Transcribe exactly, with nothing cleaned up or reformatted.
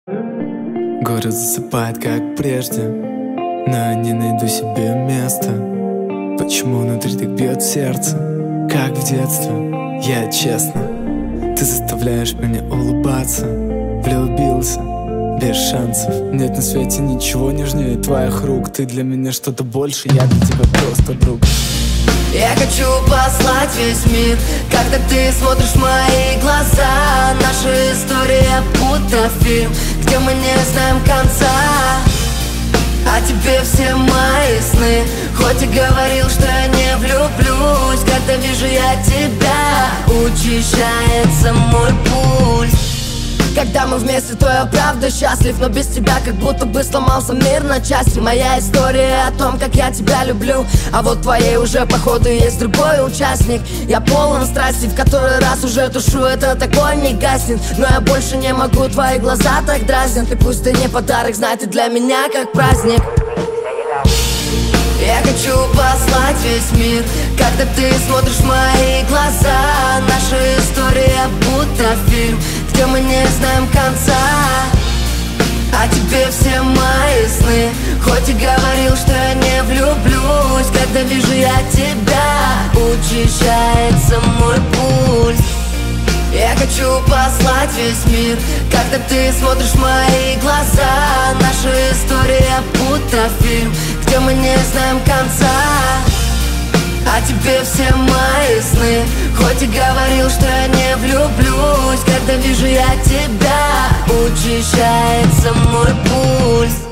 Город засыпает, как прежде, но я не найду себе места. Почему внутри так бьет сердце, как в детстве? Я честно, ты заставляешь меня улыбаться. Влюбился, без шансов. Нет на свете ничего нежнее твоих рук. Ты для меня что-то больше, я для тебя просто друг. Я хочу послать весь мир, когда ты смотришь в мои глаза. Наша история будто фильм, где мы не знаем конца. А тебе все мои сны, хоть и говорил, что я не влюблюсь. Когда вижу я тебя, учащается мой пульс. Когда мы вместе, то я правда счастлив, но без тебя как будто бы сломался мир на части. Моя история о том, как я тебя люблю, а вот твоей уже походу есть другой участник. Я полон страсти, в который раз уже тушу, это такой не гаснет. Но я больше не могу, твои глаза так дразнят. И пусть ты не подарок, знай, ты для меня как праздник. Я хочу послать весь мир, когда ты смотришь в мои глаза. Наша история будто фильм, где мы не знаем конца. А тебе все мои сны, хоть и говорил, что я не влюблюсь. Когда вижу я тебя, учащается мой пульс. Я хочу послать весь мир, когда ты смотришь в мои глаза. Наша история будто фильм, где мы не знаем конца. А тебе все мои сны, хоть и говорил, что я не влюблюсь. Когда вижу я тебя, учащается мой пульс.